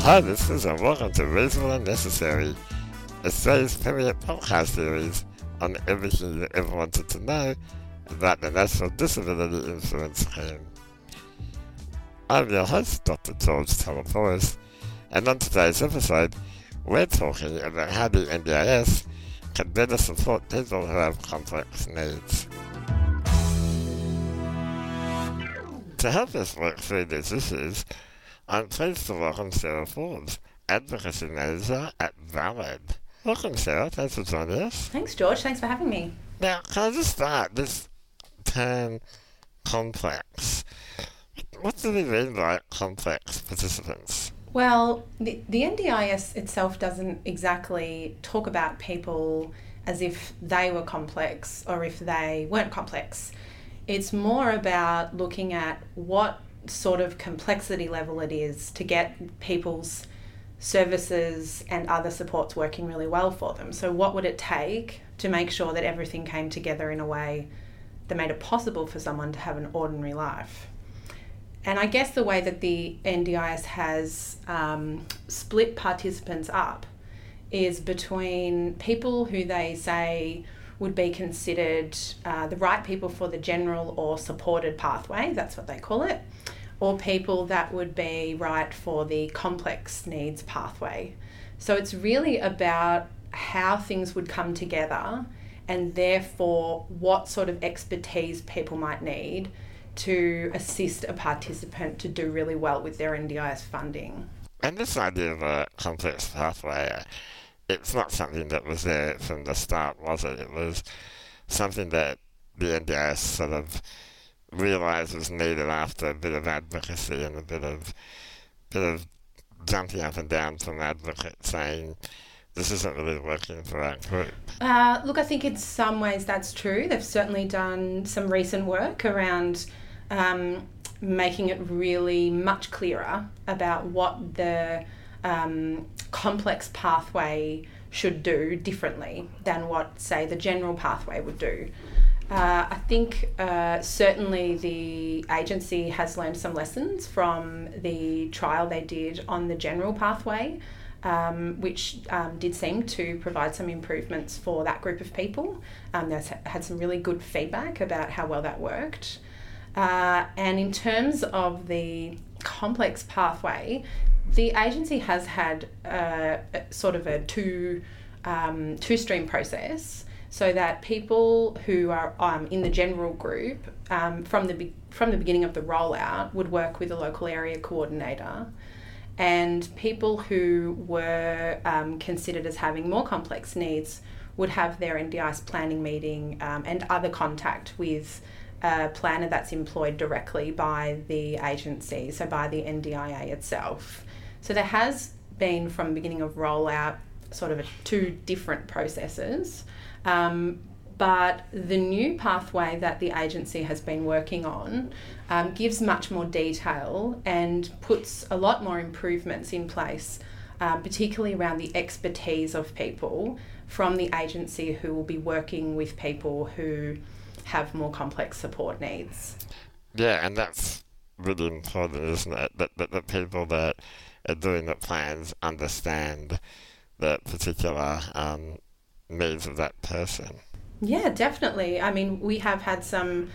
Hi listeners and welcome to Reasonable and Necessary, Australia's premier podcast series on everything you ever wanted to know about the National Disability Insurance Scheme. I'm your host, Dr. George Talopoulos, and on today's episode, we're talking about how the NDIS can better support people who have complex needs. To help us work through these issues, I'm pleased to welcome Sarah Forbes, Advocacy Manager at Valid. Welcome, Sarah. Thanks for joining us. Thanks, George. Thanks for having me. Now, can I just start this term complex? What do we mean by complex participants? Well, the NDIS itself doesn't exactly talk about people as if they were complex or if they weren't complex. It's more about looking at what sort of complexity level it is to get people's services and other supports working really well for them. So what would it take to make sure that everything came together in a way that made it possible for someone to have an ordinary life? And I guess the way that the NDIS has split participants up is between people who they say would be considered the right people for the general or supported pathway, that's what they call it, or people that would be right for the complex needs pathway. So it's really about how things would come together and therefore what sort of expertise people might need to assist a participant to do really well with their NDIS funding. And this idea of a complex pathway, it's not something that was there from the start, was it? It was something that the NDIS sort of realised was needed after a bit of advocacy and a bit of jumping up and down from advocates saying this isn't really working for our group. Look, I think in some ways that's true. They've certainly done some recent work around making it really much clearer about what the complex pathway should do differently than what, say, the general pathway would do. I think certainly the agency has learned some lessons from the trial they did on the general pathway, which did seem to provide some improvements for that group of people. They've had some really good feedback about how well that worked. And in terms of the complex pathway, the agency has had sort of a two-stream process, so that people who are in the general group from the beginning of the rollout would work with a local area coordinator, and people who were considered as having more complex needs would have their NDIS planning meeting and other contact with a planner that's employed directly by the agency, so by the NDIA itself. So there has been, from the beginning of rollout, sort of two different processes. But the new pathway that the agency has been working on gives much more detail and puts a lot more improvements in place, particularly around the expertise of people from the agency who will be working with people who have more complex support needs. Yeah, and that's really important, isn't it? That the people that are doing the plans understand the particular needs of that person. Yeah, definitely. I mean, we have had some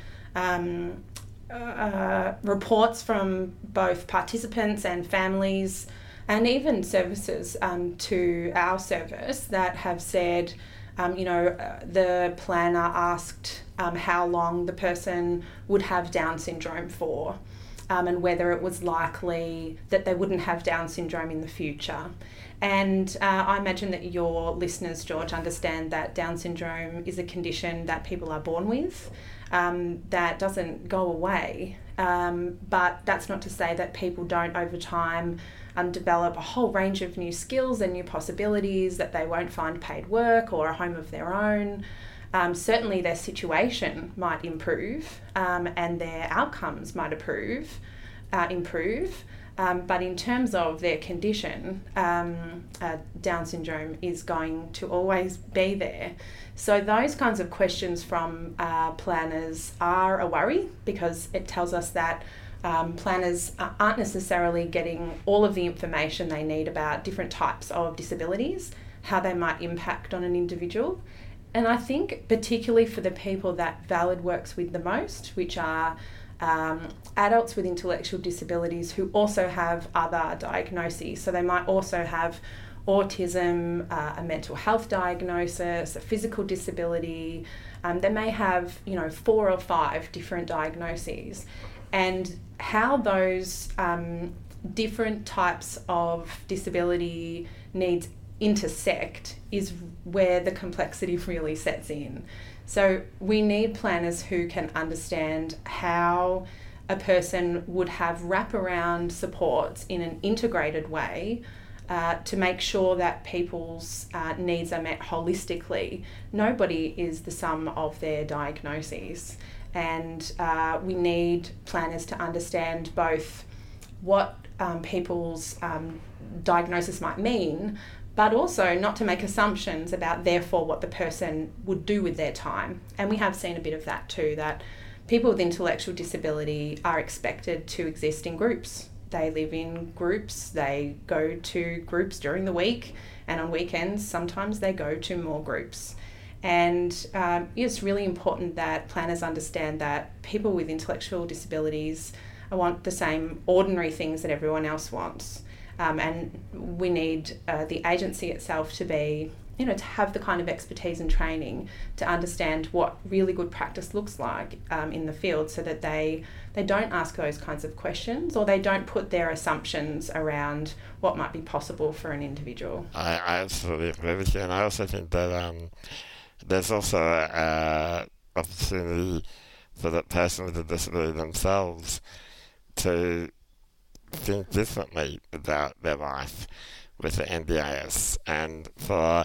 reports from both participants and families and even services to our service that have said, the planner asked how long the person would have Down syndrome for, and whether it was likely that they wouldn't have Down syndrome in the future. And I imagine that your listeners, George, understand that Down syndrome is a condition that people are born with, that doesn't go away. But that's not to say that people don't, over time, develop a whole range of new skills and new possibilities, that they won't find paid work or a home of their own. Certainly their situation might improve, and their outcomes might improve. But in terms of their condition, Down syndrome is going to always be there. So those kinds of questions from planners are a worry, because it tells us that Planners aren't necessarily getting all of the information they need about different types of disabilities, how they might impact on an individual. And I think particularly for the people that Valid works with the most, which are adults with intellectual disabilities who also have other diagnoses. So they might also have autism, a mental health diagnosis, a physical disability. They may have, 4 or 5 different diagnoses. And how those different types of disability needs intersect is where the complexity really sets in. So we need planners who can understand how a person would have wraparound supports in an integrated way to make sure that people's needs are met holistically. Nobody is the sum of their diagnoses, and we need planners to understand both what people's diagnosis might mean, but also not to make assumptions about therefore what the person would do with their time. And we have seen a bit of that too, that people with intellectual disability are expected to exist in groups. They live in groups, they go to groups during the week, and on weekends sometimes they go to more groups. And it's really important that planners understand that people with intellectual disabilities want the same ordinary things that everyone else wants. And we need the agency itself to be, to have the kind of expertise and training to understand what really good practice looks like in the field, so that they don't ask those kinds of questions, or they don't put their assumptions around what might be possible for an individual. I absolutely agree with you, and I also think that there's also an opportunity for the person with the disability themselves to think differently about their life with the NDIS. And for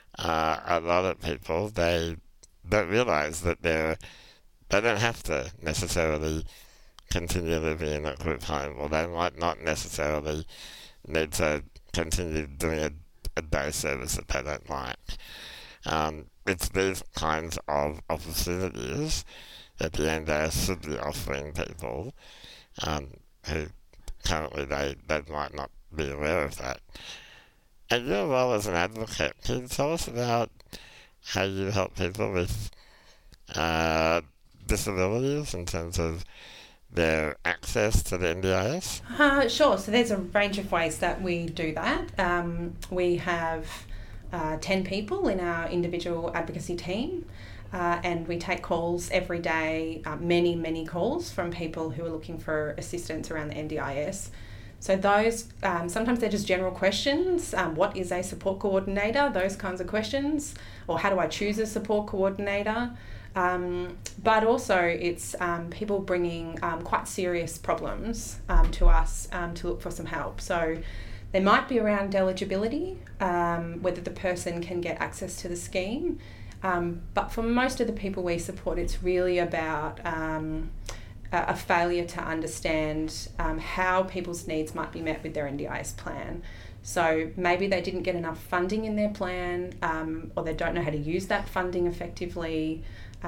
a lot of people, they don't realise that they don't have to necessarily continue living in a group home, or they might not necessarily need to continue doing a day service that they don't like. It's these kinds of opportunities that the NDIS should be offering people who currently they might not be aware of that. And your role as an advocate, can you tell us about how you help people with disabilities in terms of their access to the NDIS? Sure, so there's a range of ways that we do that. We have 10 people in our individual advocacy team. And we take calls every day, many calls from people who are looking for assistance around the NDIS. So those, sometimes they're just general questions. What is a support coordinator? Those kinds of questions. Or how do I choose a support coordinator? But also it's people bringing quite serious problems to us to look for some help. So they might be around eligibility, whether the person can get access to the scheme. But for most of the people we support, it's really about a failure to understand how people's needs might be met with their NDIS plan. So maybe they didn't get enough funding in their plan, or they don't know how to use that funding effectively.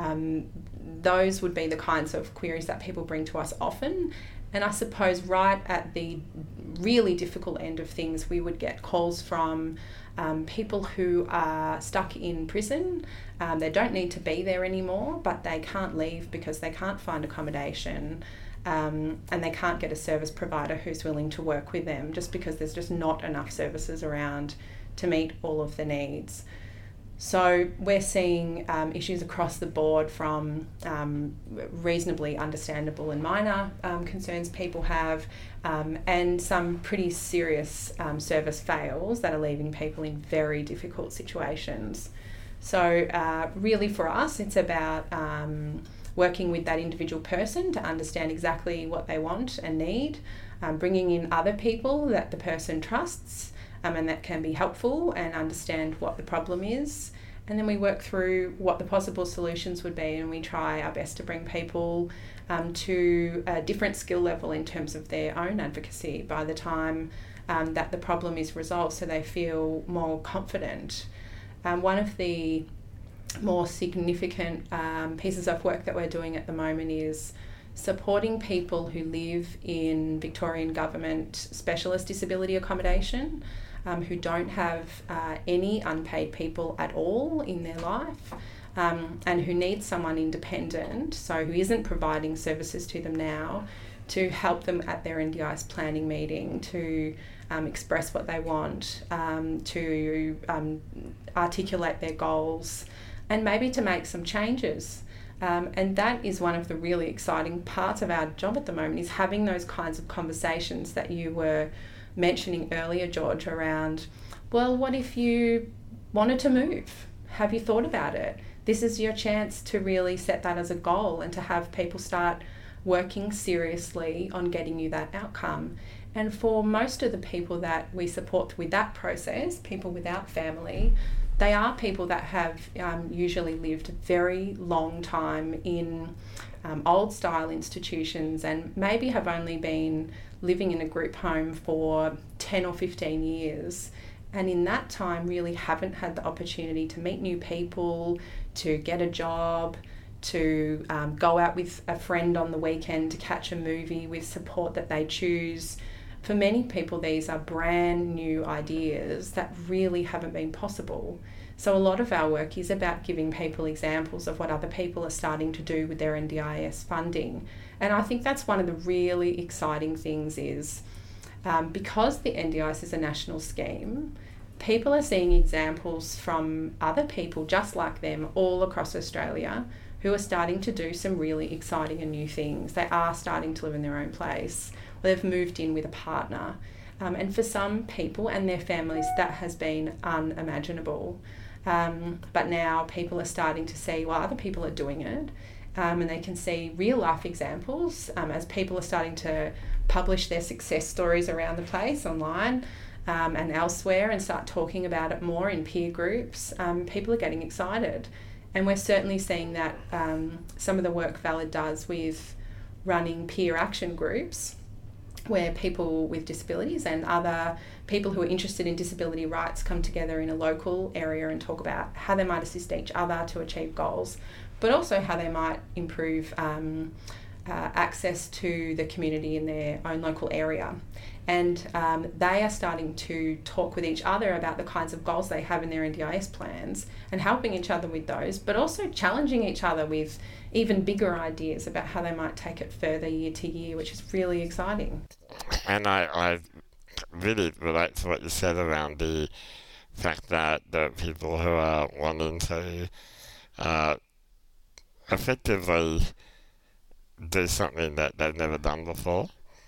Those would be the kinds of queries that people bring to us often. And I suppose right at the really difficult end of things, we would get calls from people who are stuck in prison. They don't need to be there anymore, but they can't leave because they can't find accommodation, and they can't get a service provider who's willing to work with them, just because there's just not enough services around to meet all of the needs. So we're seeing issues across the board, from reasonably understandable and minor concerns people have, and some pretty serious service fails that are leaving people in very difficult situations. So really for us, it's about working with that individual person to understand exactly what they want and need, bringing in other people that the person trusts, and that can be helpful and understand what the problem is. And then we work through what the possible solutions would be, and we try our best to bring people to a different skill level in terms of their own advocacy by the time that the problem is resolved, so they feel more confident. One of the more significant pieces of work that we're doing at the moment is supporting people who live in Victorian government specialist disability accommodation, who don't have any unpaid people at all in their life, and who need someone independent, so who isn't providing services to them now, to help them at their NDIS planning meeting, to express what they want, to articulate their goals, and maybe to make some changes. And that is one of the really exciting parts of our job at the moment, is having those kinds of conversations that you were mentioning earlier, George, around, well, what if you wanted to move? Have you thought about it? This is your chance to really set that as a goal and to have people start working seriously on getting you that outcome. And for most of the people that we support with that process, people without family, they are people that have usually lived a very long time in old style institutions, and maybe have only been living in a group home for 10 or 15 years. And in that time really haven't had the opportunity to meet new people, to get a job, to go out with a friend on the weekend to catch a movie with support that they choose. For many people, these are brand new ideas that really haven't been possible. So a lot of our work is about giving people examples of what other people are starting to do with their NDIS funding. And I think that's one of the really exciting things is, because the NDIS is a national scheme, people are seeing examples from other people just like them all across Australia who are starting to do some really exciting and new things. They are starting to live in their own place. They've moved in with a partner. And for some people and their families, that has been unimaginable. But now people are starting to see, well, other people are doing it. And they can see real life examples as people are starting to publish their success stories around the place online and elsewhere, and start talking about it more in peer groups. People are getting excited. And we're certainly seeing that some of the work Valid does with running peer action groups, where people with disabilities and other people who are interested in disability rights come together in a local area and talk about how they might assist each other to achieve goals, but also how they might improve access to the community in their own local area. And they are starting to talk with each other about the kinds of goals they have in their NDIS plans and helping each other with those, but also challenging each other with even bigger ideas about how they might take it further year to year, which is really exciting. And I really relate to what you said around the fact that the people who are wanting to effectively do something that they've never done before.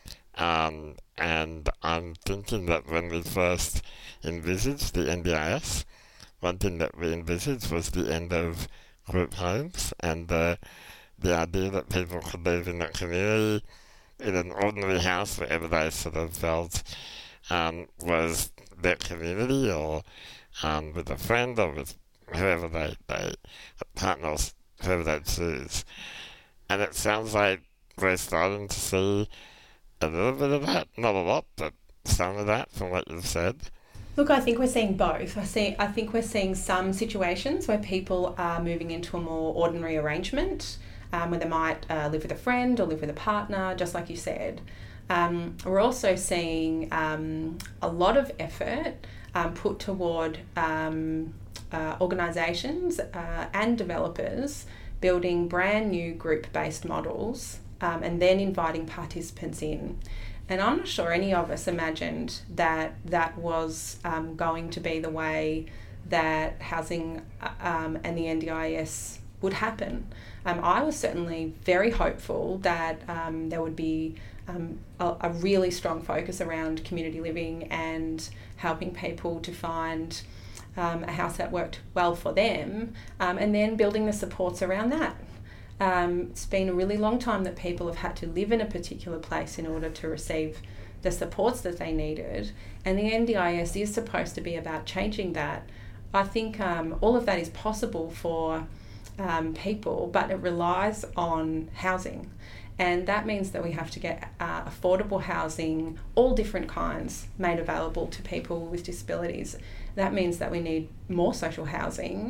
And I'm thinking that when we first envisaged the NDIS, one thing that we envisaged was the end of group homes, and the idea that people could live in a community, in an ordinary house, wherever they sort of felt was their community, or with a friend, or with whoever they partners, whoever they choose. And it sounds like we're starting to see a little bit of that, not a lot, but some of that from what you've said. Look, I think we're seeing both. I think we're seeing some situations where people are moving into a more ordinary arrangement, where they might live with a friend or live with a partner, just like you said. We're also seeing a lot of effort put toward organisations and developers building brand new group-based models and then inviting participants in. And I'm not sure any of us imagined that that was going to be the way that housing and the NDIS would happen. I was certainly very hopeful that there would be a really strong focus around community living and helping people to find a house that worked well for them, and then building the supports around that. It's been a really long time that people have had to live in a particular place in order to receive the supports that they needed, and the NDIS is supposed to be about changing that. I think all of that is possible for people, but it relies on housing. And that means that we have to get affordable housing, all different kinds, made available to people with disabilities. That means that we need more social housing,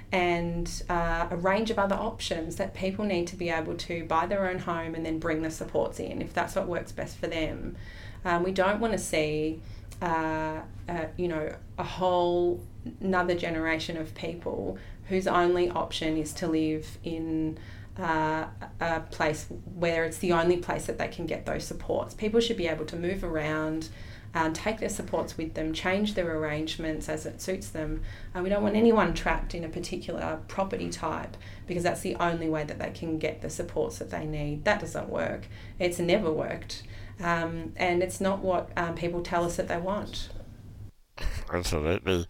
and a range of other options that people need to be able to buy their own home and then bring the supports in if that's what works best for them. We don't want to see a whole another generation of people whose only option is to live in a place where it's the only place that they can get those supports. People should be able to move around, take their supports with them, change their arrangements as it suits them. And we don't want anyone trapped in a particular property type because that's the only way that they can get the supports that they need. That doesn't work. It's never worked. And it's not what people tell us that they want. Absolutely.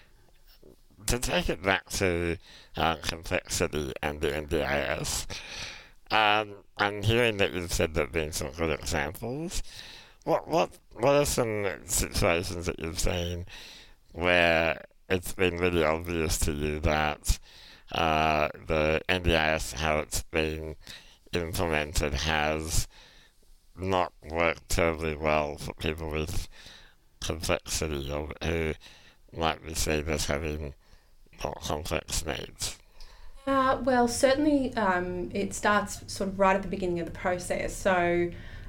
To take it back to complexity and the NDIS, I'm hearing that you've said there have been some good examples. What are some situations that you've seen where it's been really obvious to you that the NDIS, how it's been implemented, has not worked terribly well for people with complexity or who might be seen as having more complex needs? Well, certainly it starts sort of right at the beginning of the process. So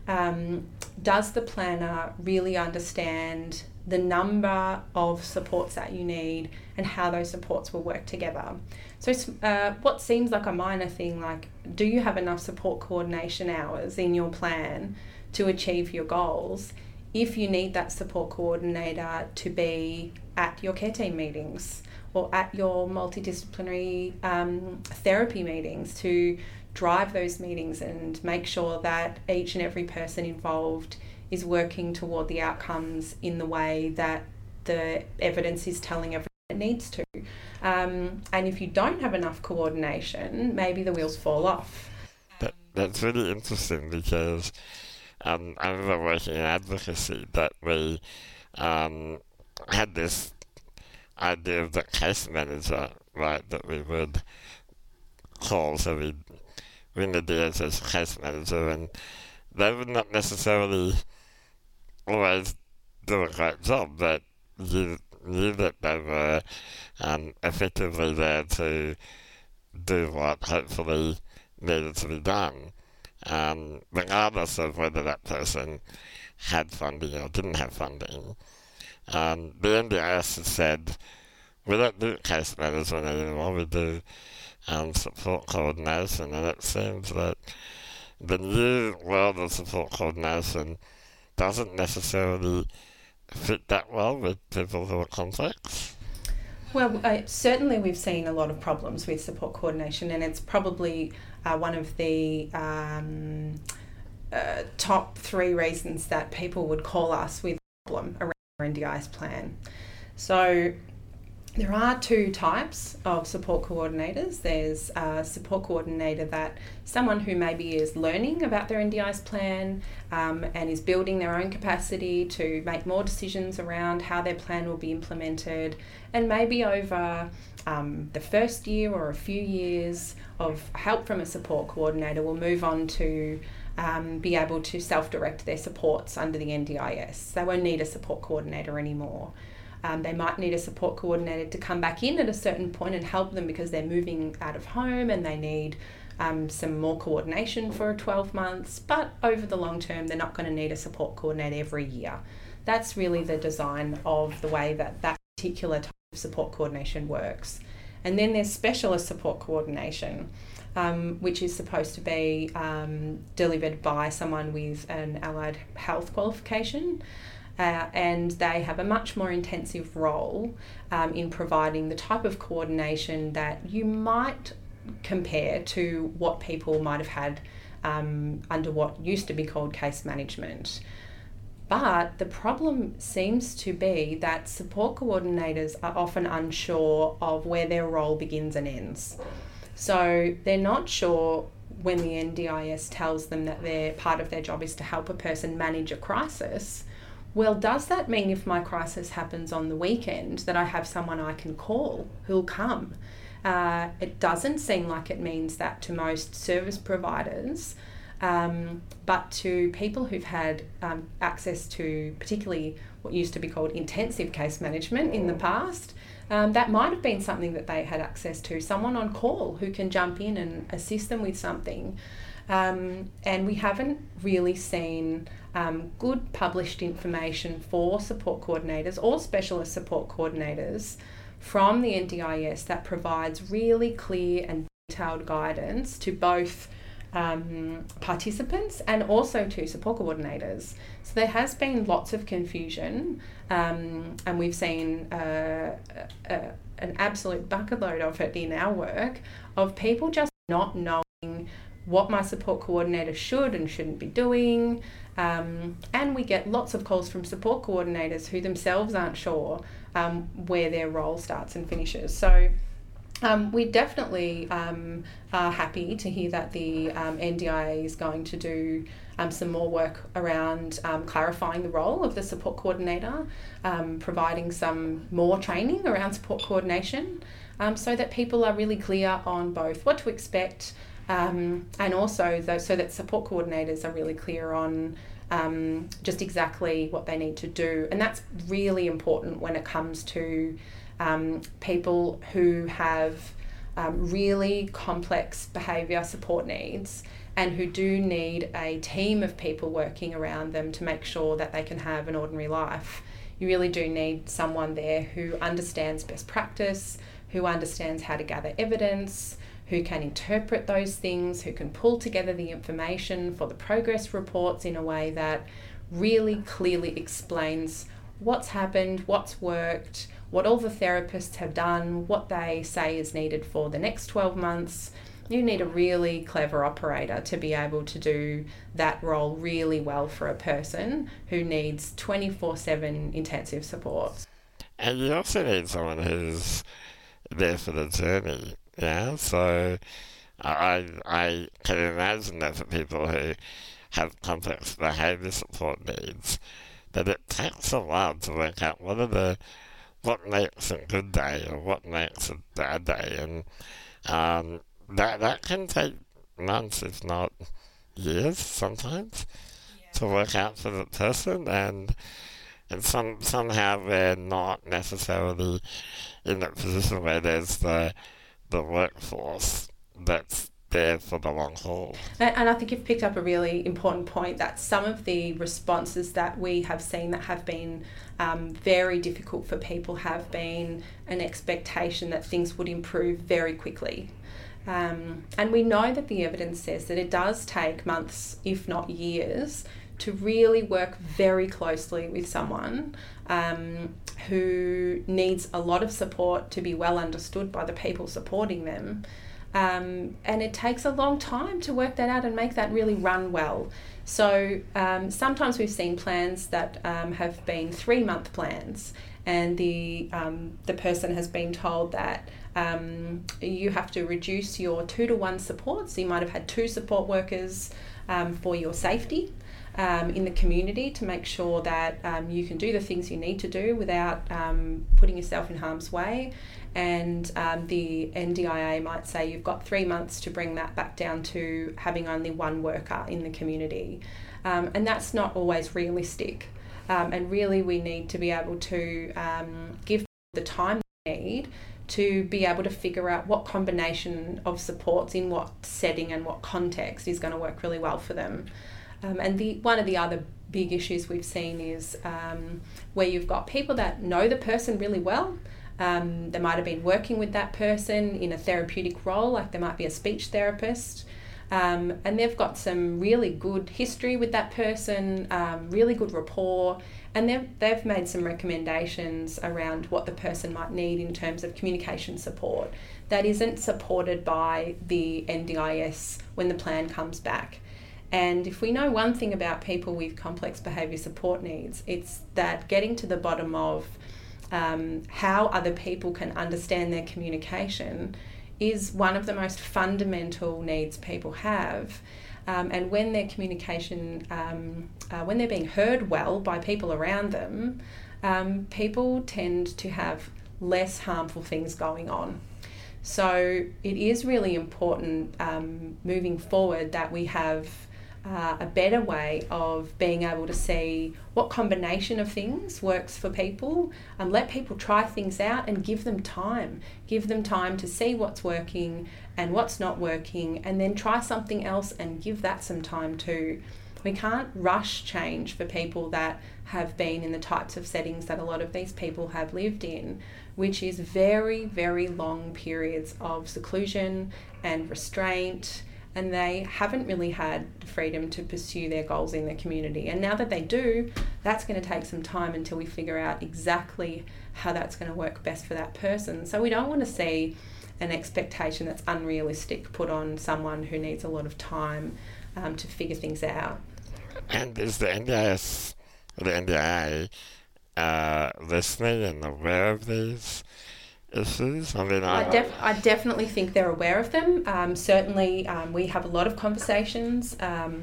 does the planner really understand the number of supports that you need and how those supports will work together? So what seems like a minor thing, like do you have enough support coordination hours in your plan to achieve your goals, if you need that support coordinator to be at your care team meetings or at your multidisciplinary therapy meetings to drive those meetings and make sure that each and every person involved is working toward the outcomes in the way that the evidence is telling everyone it needs to. And if you don't have enough coordination, maybe the wheels fall off. That's really interesting because I remember working in advocacy that we had this idea of the case manager, right, that we would call, so we'd ring the DHS case manager, and they would not necessarily always do a great job, but you knew that they were effectively there to do what hopefully needed to be done, regardless of whether that person had funding or didn't have funding. The NDIS has said, we don't do case management anymore, we do support coordination, and it seems that the new world of support coordination doesn't necessarily fit that well with people who are complex. Well, certainly we've seen a lot of problems with support coordination, and it's probably one of the top 3 reasons that people would call us with a problem around our NDIS plan. So there are 2 types of support coordinators. There's a support coordinator that someone who maybe is learning about their NDIS plan and is building their own capacity to make more decisions around how their plan will be implemented, and maybe over the first year or a few years of help from a support coordinator will move on to be able to self-direct their supports under the NDIS. They won't need a support coordinator anymore. They might need a support coordinator to come back in at a certain point and help them because they're moving out of home and they need some more coordination for 12 months. But over the long term, they're not going to need a support coordinator every year. That's really the design of the way that particular type of support coordination works. And then there's specialist support coordination, which is supposed to be delivered by someone with an allied health qualification. And they have a much more intensive role in providing the type of coordination that you might compare to what people might have had under what used to be called case management. But the problem seems to be that support coordinators are often unsure of where their role begins and ends. So they're not sure when the NDIS tells them that part of their job is to help a person manage a crisis. Well, does that mean if my crisis happens on the weekend that I have someone I can call who'll come? It doesn't seem like it means that to most service providers, but to people who've had access to particularly what used to be called intensive case management in the past, that might have been something that they had access to, someone on call who can jump in and assist them with something. And we haven't really seen good published information for support coordinators or specialist support coordinators from the NDIS that provides really clear and detailed guidance to both participants and also to support coordinators. So there has been lots of confusion, and we've seen an absolute bucket load of it in our work, of people just not knowing what my support coordinator should and shouldn't be doing. And we get lots of calls from support coordinators who themselves aren't sure where their role starts and finishes. So we definitely are happy to hear that the NDIA is going to do some more work around clarifying the role of the support coordinator, providing some more training around support coordination, so that people are really clear on both what to expect, and also so that support coordinators are really clear on just exactly what they need to do. And that's really important when it comes to people who have really complex behaviour support needs and who do need a team of people working around them to make sure that they can have an ordinary life. You really do need someone there who understands best practice, who understands how to gather evidence, who can interpret those things, who can pull together the information for the progress reports in a way that really clearly explains what's happened, what's worked, what all the therapists have done, what they say is needed for the next 12 months. You need a really clever operator to be able to do that role really well for a person who needs 24/7 intensive support. And you also need someone who's there for the journey, yeah? So I can imagine that for people who have complex behaviour support needs, that it takes a while to work out what makes a good day or what makes a bad day, and that can take months, if not years, sometimes, to work out for the person, and somehow we're not necessarily in a position where there's the workforce that's there for the long haul. And I think you've picked up a really important point, that some of the responses that we have seen that have been very difficult for people have been an expectation that things would improve very quickly. And we know that the evidence says that it does take months, if not years, to really work very closely with someone who needs a lot of support to be well understood by the people supporting them. And it takes a long time to work that out and make that really run well. So sometimes we've seen plans that have been 3-month plans, and the person has been told that you have to reduce your 2-to-1 support. So you might have had 2 support workers for your safety in the community to make sure that you can do the things you need to do without putting yourself in harm's way. And the NDIA might say you've got 3 months to bring that back down to having only 1 worker in the community. And that's not always realistic. And really we need to be able to give the time they need to be able to figure out what combination of supports in what setting and what context is going to work really well for them. And one of the other big issues we've seen is where you've got people that know the person really well. They might have been working with that person in a therapeutic role, like they might be a speech therapist, and they've got some really good history with that person, really good rapport, and they've made some recommendations around what the person might need in terms of communication support that isn't supported by the NDIS when the plan comes back. And if we know one thing about people with complex behaviour support needs, it's that getting to the bottom of how other people can understand their communication is one of the most fundamental needs people have. And when their communication, when they're being heard well by people around them, people tend to have less harmful things going on. So it is really important moving forward that we have a better way of being able to see what combination of things works for people, and let people try things out and give them time. Give them time to see what's working and what's not working, and then try something else and give that some time too. We can't rush change for people that have been in the types of settings that a lot of these people have lived in, which is very, very long periods of seclusion and restraint, and they haven't really had the freedom to pursue their goals in their community. And now that they do, that's going to take some time until we figure out exactly how that's going to work best for that person. So we don't want to see an expectation that's unrealistic put on someone who needs a lot of time to figure things out. And is the NDIS or the NDIA listening and aware of these issues? I mean, I definitely think they're aware of them. Certainly, we have a lot of conversations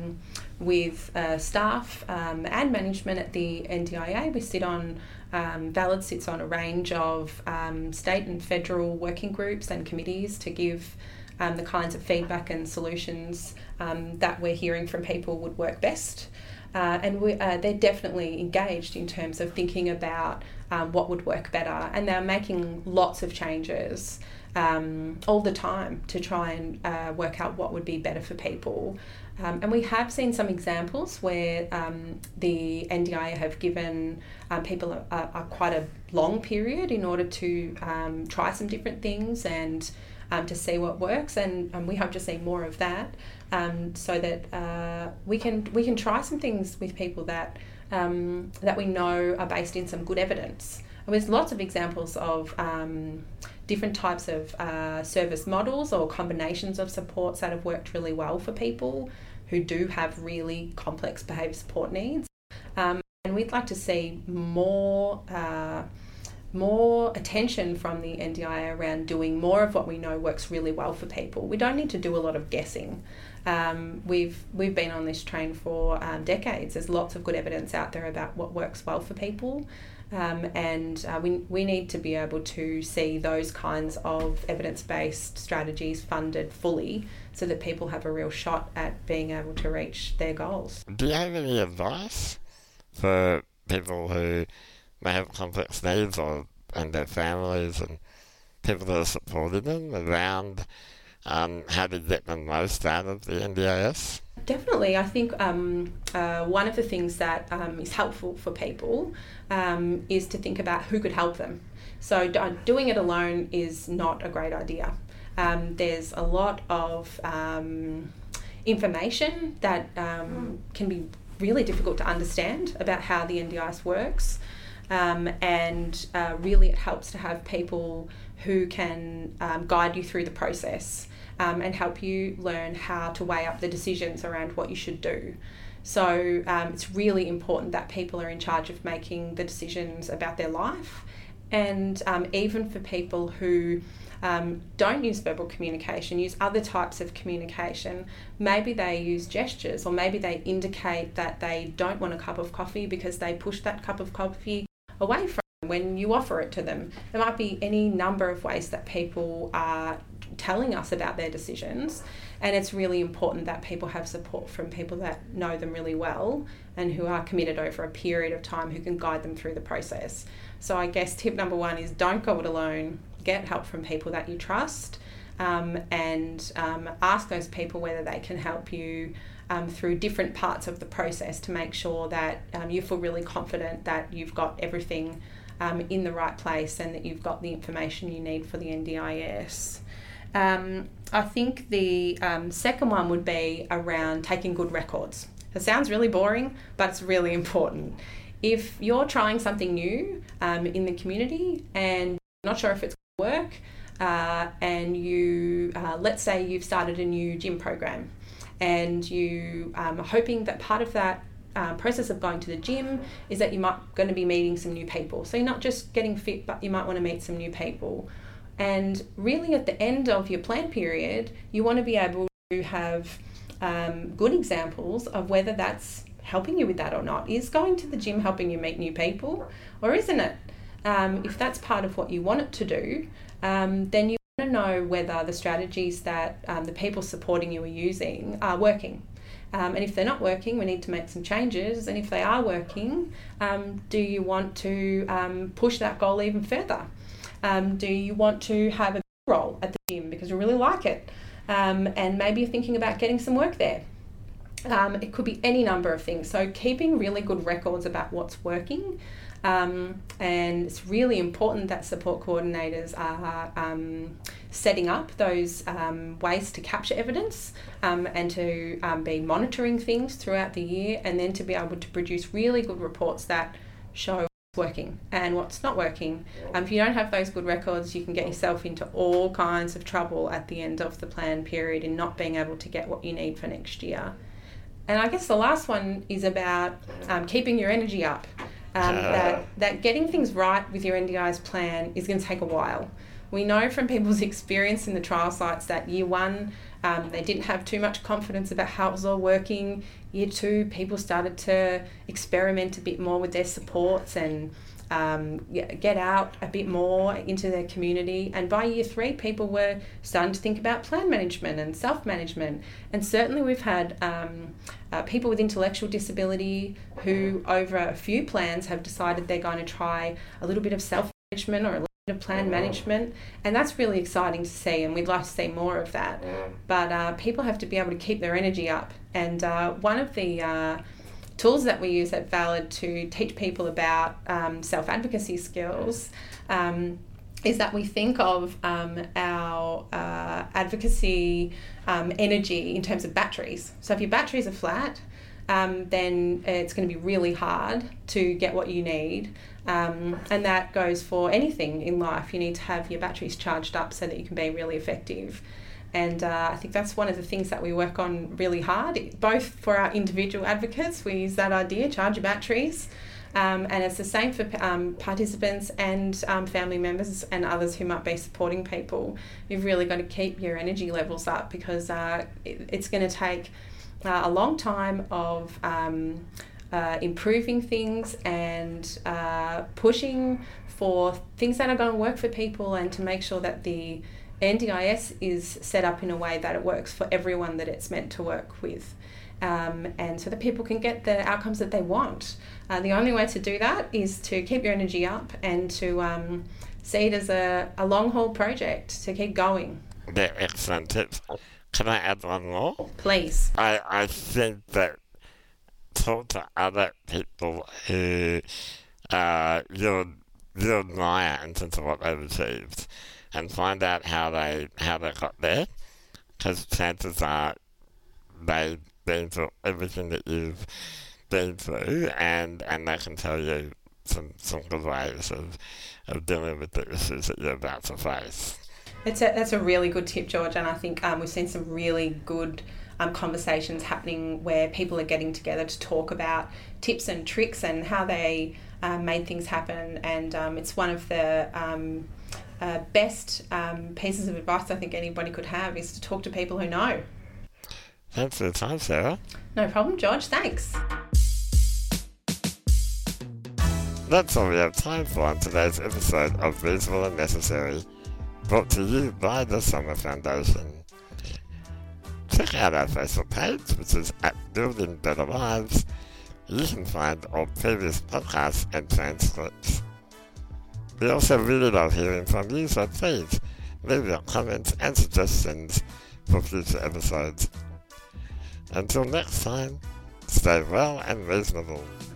with staff and management at the NDIA. We sit on, Valid sits on a range of state and federal working groups and committees to give the kinds of feedback and solutions that we're hearing from people would work best. And they're definitely engaged in terms of thinking about what would work better, and they're making lots of changes all the time to try and work out what would be better for people. And we have seen some examples where the NDIA have given people a quite a long period in order to try some different things and to see what works, and we hope to see more of that, so that we can try some things with people that we know are based in some good evidence. And there's lots of examples of different types of service models or combinations of supports that have worked really well for people who do have really complex behaviour support needs, and we'd like to see more attention from the NDIA around doing more of what we know works really well for people. We don't need to do a lot of guessing. We've been on this train for decades. There's lots of good evidence out there about what works well for people, and we need to be able to see those kinds of evidence-based strategies funded fully so that people have a real shot at being able to reach their goals. Do you have any advice for people who may have complex needs and their families and people that are supporting them around how to get the most out of the NDIS? Definitely. I think one of the things that is helpful for people is to think about who could help them. So doing it alone is not a great idea. There's a lot of information that can be really difficult to understand about how the NDIS works. And really it helps to have people who can guide you through the process and help you learn how to weigh up the decisions around what you should do. So it's really important that people are in charge of making the decisions about their life, and even for people who don't use verbal communication, use other types of communication. Maybe they use gestures, or maybe they indicate that they don't want a cup of coffee because they push that cup of coffee away from when you offer it to them. There might be any number of ways that people are telling us about their decisions, and it's really important that people have support from people that know them really well and who are committed over a period of time, who can guide them through the process. So I guess tip number one is don't go it alone. Get help from people that you trust, and ask those people whether they can help you through different parts of the process to make sure that you feel really confident that you've got everything in the right place and that you've got the information you need for the NDIS. I think the second one would be around taking good records. It sounds really boring, but it's really important. If you're trying something new in the community and you're not sure if it's going to work, and you, let's say you've started a new gym program, and you are hoping that part of that process of going to the gym is that you might going to be meeting some new people. So you're not just getting fit, but you might want to meet some new people. And really at the end of your plan period, you want to be able to have good examples of whether that's helping you with that or not. Is going to the gym helping you meet new people, or isn't it? If that's part of what you want it to do, then you want to know whether the strategies that the people supporting you are using are working. And if they're not working, we need to make some changes. And if they are working, do you want to push that goal even further? Do you want to have a role at the gym because you really like it? And maybe you're thinking about getting some work there. It could be any number of things. So keeping really good records about what's working. And it's really important that support coordinators are setting up those ways to capture evidence and to be monitoring things throughout the year, and then to be able to produce really good reports that show what's working and what's not working. If you don't have those good records, you can get yourself into all kinds of trouble at the end of the plan period in not being able to get what you need for next year. And I guess the last one is about keeping your energy up. That getting things right with your NDIS plan is going to take a while. We know from people's experience in the trial sites that year one, they didn't have too much confidence about how it was all working. Year two, people started to experiment a bit more with their supports and get out a bit more into their community. And by year three, people were starting to think about plan management and self-management. And certainly we've had people with intellectual disability who over a few plans have decided they're going to try a little bit of self-management or a little bit of plan management. And that's really exciting to see, and we'd like to see more of that. But people have to be able to keep their energy up. And one of the tools that we use at Valid to teach people about self-advocacy skills is that we think of our advocacy energy in terms of batteries. So if your batteries are flat, then it's going to be really hard to get what you need. And that goes for anything in life. You need to have your batteries charged up so that you can be really effective. And I think that's one of the things that we work on really hard, both for our individual advocates. We use that idea, charge your batteries. And it's the same for participants and family members and others who might be supporting people. You've really got to keep your energy levels up because it's going to take a long time of improving things and pushing for things that are going to work for people, and to make sure that the NDIS is set up in a way that it works for everyone that it's meant to work with. And so that people can get the outcomes that they want. The only way to do that is to keep your energy up and to see it as a long haul project, to keep going. They're excellent tips. Can I add one more? Please. I think that talk to other people who you admire in terms of what they've achieved, and find out how they got there, because chances are they've been through everything that you've been through, and they can tell you some good ways of dealing with the issues that you're about to face. That's a really good tip, George, and I think we've seen some really good conversations happening where people are getting together to talk about tips and tricks and how they made things happen, and it's one of the best pieces of advice I think anybody could have is to talk to people who know. Thanks for the time, Sarah. No problem, George. Thanks. That's all we have time for on today's episode of Reasonable and Necessary, brought to you by the Summer Foundation. Check out our Facebook page, which is at Building Better Lives. You can find all previous podcasts and transcripts. We also really love hearing from you, so please leave your comments and suggestions for future episodes. Until next time, stay well and reasonable.